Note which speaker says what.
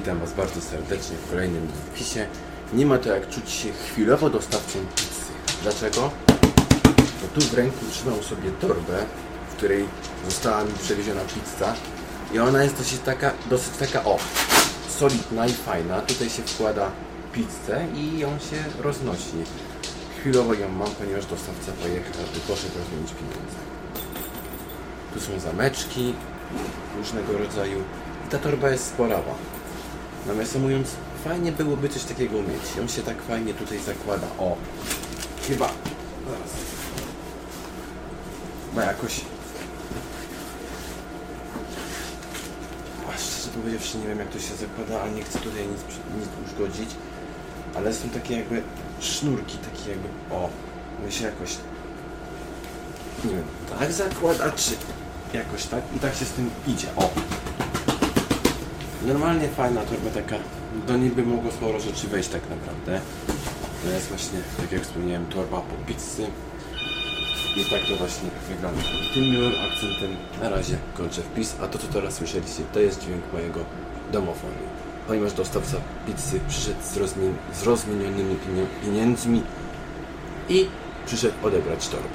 Speaker 1: Witam Was bardzo serdecznie w kolejnym wpisie. Nie ma to jak czuć się chwilowo dostawcą pizzy. Dlaczego? Bo tu w ręku trzymam sobie torbę, w której została mi przewieziona pizza i ona jest dosyć taka solidna i fajna. Tutaj się wkłada pizzę i ją się roznosi. Chwilowo ją mam, ponieważ dostawca poszedł rozmienić pieniądze. Tu są zameczki różnego rodzaju i ta torba jest sporawa. Nawiasem mówiąc, fajnie byłoby coś takiego mieć. Ją się tak fajnie tutaj zakłada. Chyba zaraz. Ma jakoś... Szczerze powiedziawszy, nie wiem jak to się zakłada, ale nie chcę tutaj nic uszkodzić. Ale są takie jakby sznurki, takie jakby... one się jakoś... Nie wiem, tak zakłada, czy jakoś tak? I tak się z tym idzie. Normalnie fajna torba taka, do niej by mogło sporo rzeczy wejść tak naprawdę. To jest właśnie, tak jak wspomniałem, torba po pizzy. I tak to właśnie wygląda. Tym miłym akcentem na razie kończę wpis, a to co teraz słyszeliście, to jest dźwięk mojego domofonu. Ponieważ dostawca pizzy przyszedł z rozmienionymi pieniędzmi i przyszedł odebrać torbę.